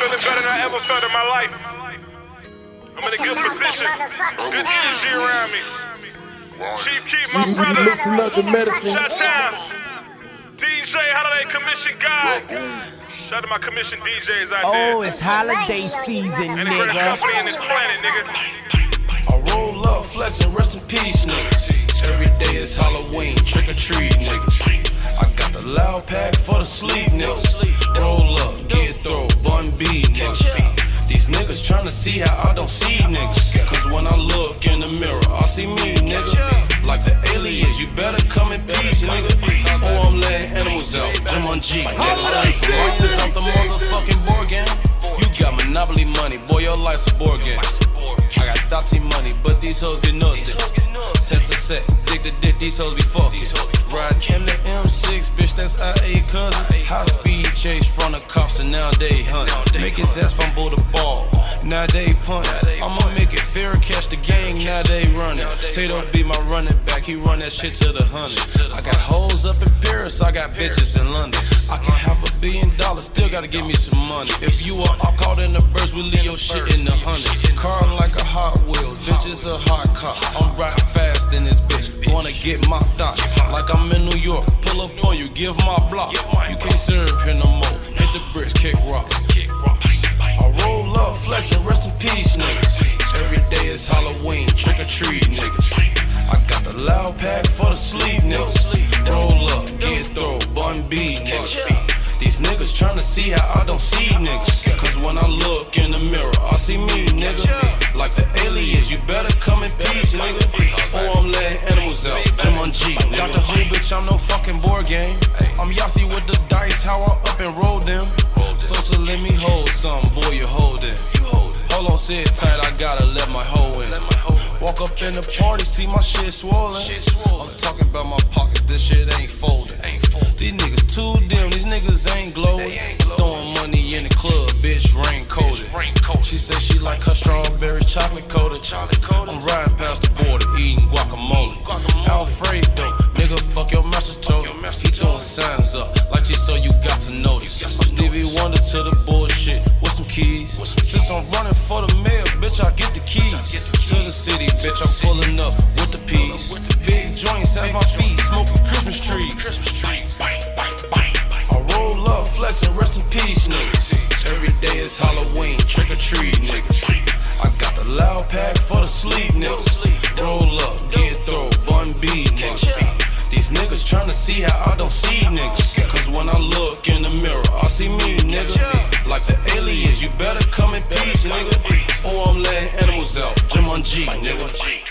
feeling better than I ever felt in my life. I'm in a good position, good energy around me. Chief Keef, my brother. Mixing up the medicine. Shot-town. DJ Holiday Commission guy. Shout out to my commission DJs out there. Oh, it's holiday season, Any great nigga. company in the planet, nigga. I roll up, flexing, rest in peace, niggas. Every day is Halloween, trick or treat, niggas. I got the loud pack for the sleep, niggas. Roll up, get throw, bun B, niggas. These niggas tryna see how I don't see niggas. Cause when I look in the mirror, I see me, nigga. Like the aliens, you better come in peace, nigga. Oh, I'm letting animals out, Jim on G, nigga. I'm the motherfucking board game. You got monopoly money, boy, your life's a board game. I got Dottie money, but these hoes get nothing. Set to set, dick to dick, these hoes be fucking. Ride in the M6, bitch, that's IA cousin. High speed chase from the cops and now they hunt. Make his ass fumble the ball, now they punt. I'ma make it fair, catch the gang, now they running. Tato be my running back, he run that shit to the 100. I got hoes up in Paris, I got bitches in London. I can have $1 billion, still gotta give me some money. If you are caught in the burst, we leave your shit in the hundreds. Car like a Hot Wheels, bitch, it's a hot car. I'm riding fast in this bitch, gonna get my thought. Like I'm in New York, pull up on you, give my block. You can't serve here no more, hit the bricks, kick rock. I roll up, flexing, rest in peace, niggas. Every day is Halloween, trick or treat, niggas. I got the loud pack for the sleep, niggas. Roll up, get throw, bun B, niggas. These niggas tryna see how I don't see niggas. Cause when I look in the mirror, I see me, nigga. Like the aliens, you better come in peace, nigga. Oh, I'm letting animals out, Jim on G, nigga. Got the who, bitch, I'm no fucking board game. I'm Yossi with the dice, how I up and roll them. So let me hold some, boy, you hold it. Hold on, sit tight, I gotta let my hoe in. Walk up in the party, see my shit swollen. I'm talking about my pockets, this shit ain't folding. These niggas too dim, these niggas ain't glowing. Throwing money in the club, bitch, rain coated. She said she like her strawberry chocolate coated. I'm riding past the border, eating guacamole. Alfredo, nigga, fuck your master told. He throwing signs up, like she saw you got to notice. I'm Stevie Wonder to the bullshit, with some keys. Since I'm running for the mayor, bitch, I get the keys. To the city, bitch, I'm pulling up with the peas. Big joints at my feet, smoking Christmas trees. I roll up, flexing, rest in peace, niggas. Every day is Halloween, trick or treat, niggas. I got the loud pack for the sleep, niggas. Roll up, get throw, bun B, niggas. These niggas tryna see how I don't see niggas. Cause when I look in the mirror, I see me, nigga. Like the aliens, you better come in peace, nigga. Oh, I'm letting animals out, Jim on G, nigga.